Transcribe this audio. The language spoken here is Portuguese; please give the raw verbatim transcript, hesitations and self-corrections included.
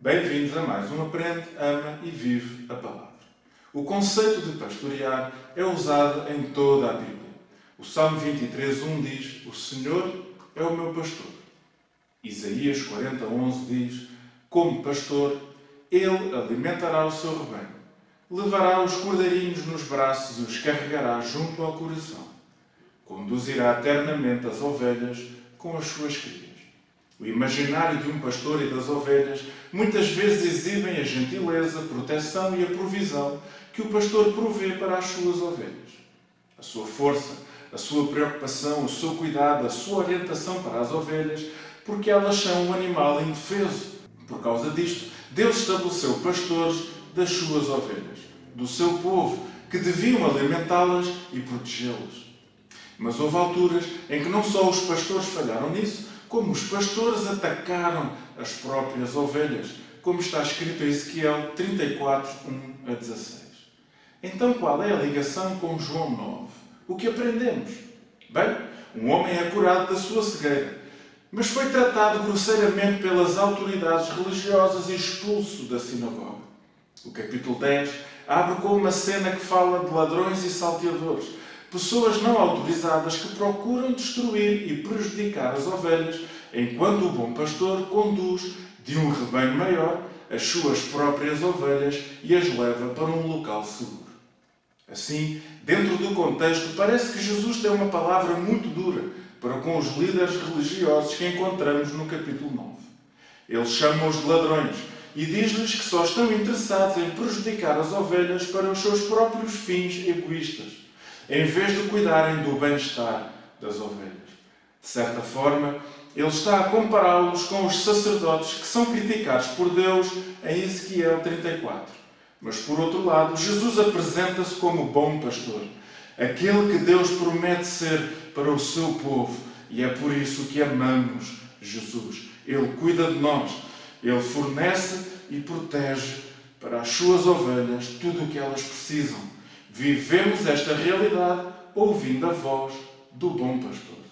Bem-vindos a mais um Aprende, Ama e Vive a Palavra. O conceito de pastorear é usado em toda a Bíblia. O Salmo vinte e três, um diz: "O Senhor é o meu pastor." Isaías quarenta, onze diz: "Como pastor, Ele alimentará o seu rebanho. Levará os cordeirinhos nos braços e os carregará junto ao coração. Conduzirá eternamente as ovelhas com as suas crias." O imaginário de um pastor e das ovelhas muitas vezes exibem a gentileza, a proteção e a provisão que o pastor provê para as suas ovelhas. A sua força, a sua preocupação, o seu cuidado, a sua orientação para as ovelhas, porque elas são um animal indefeso. Por causa disto, Deus estabeleceu pastores das suas ovelhas, do seu povo, que deviam alimentá-las e protegê-las. Mas houve alturas em que não só os pastores falharam nisso, como os pastores atacaram as próprias ovelhas, como está escrito em Ezequiel trinta e quatro, um a dezasseis. Então qual é a ligação com João nove? O que aprendemos? Bem, um homem é curado da sua cegueira, mas foi tratado grosseiramente pelas autoridades religiosas e expulso da sinagoga. O capítulo dez abre com uma cena que fala de ladrões e salteadores, pessoas não autorizadas que procuram destruir e prejudicar as ovelhas, enquanto o bom pastor conduz de um rebanho maior as suas próprias ovelhas e as leva para um local seguro. Assim, dentro do contexto, parece que Jesus tem uma palavra muito dura para com os líderes religiosos que encontramos no capítulo nove. Ele chama-os de ladrões e diz-lhes que só estão interessados em prejudicar as ovelhas para os seus próprios fins egoístas, em vez de cuidarem do bem-estar das ovelhas. De certa forma, ele está a compará-los com os sacerdotes que são criticados por Deus em Ezequiel trinta e quatro. Mas, por outro lado, Jesus apresenta-se como bom pastor, aquele que Deus promete ser para o seu povo, e é por isso que amamos Jesus. Ele cuida de nós, ele fornece e protege para as suas ovelhas tudo o que elas precisam. Vivemos esta realidade ouvindo a voz do bom pastor.